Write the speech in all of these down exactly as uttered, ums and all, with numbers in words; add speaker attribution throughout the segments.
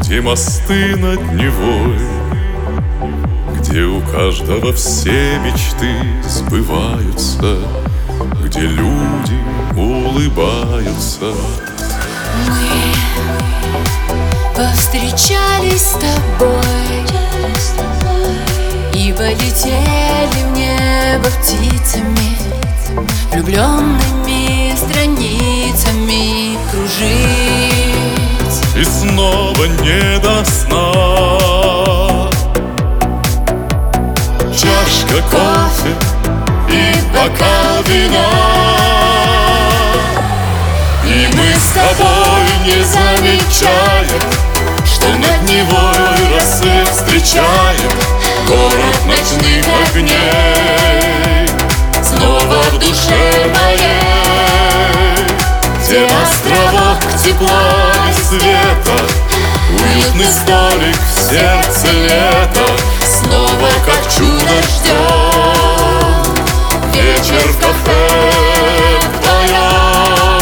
Speaker 1: Где мосты над Невой, где у каждого все мечты сбываются, где люди улыбаются.
Speaker 2: Мы повстречались с тобой и полетели в небо птицами, влюбленными страницами кружить.
Speaker 1: И снова не до сна, чашка кофе и бокал вина, и мы с тобой не замечаем, что над Невой рассвет встречаем. Город ночных огней снова в душе моей, где островок тепла и света, уютный столик в сердце лета. Снова как чудо ждем вечер в кафе вдвоем.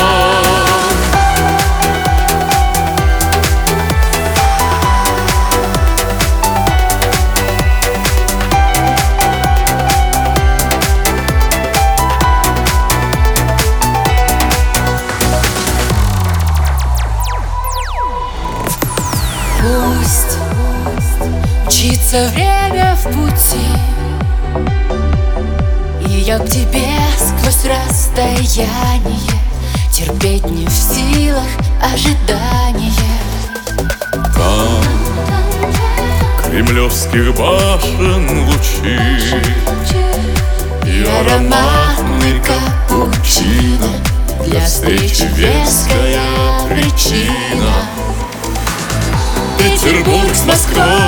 Speaker 2: Пусть мчится время в пути, и я к тебе сквозь расстояние, терпеть не в силах ожидание.
Speaker 1: Там кремлевских башен лучи и ароматный капучино, для встречи веская причина. Петербург с Москвой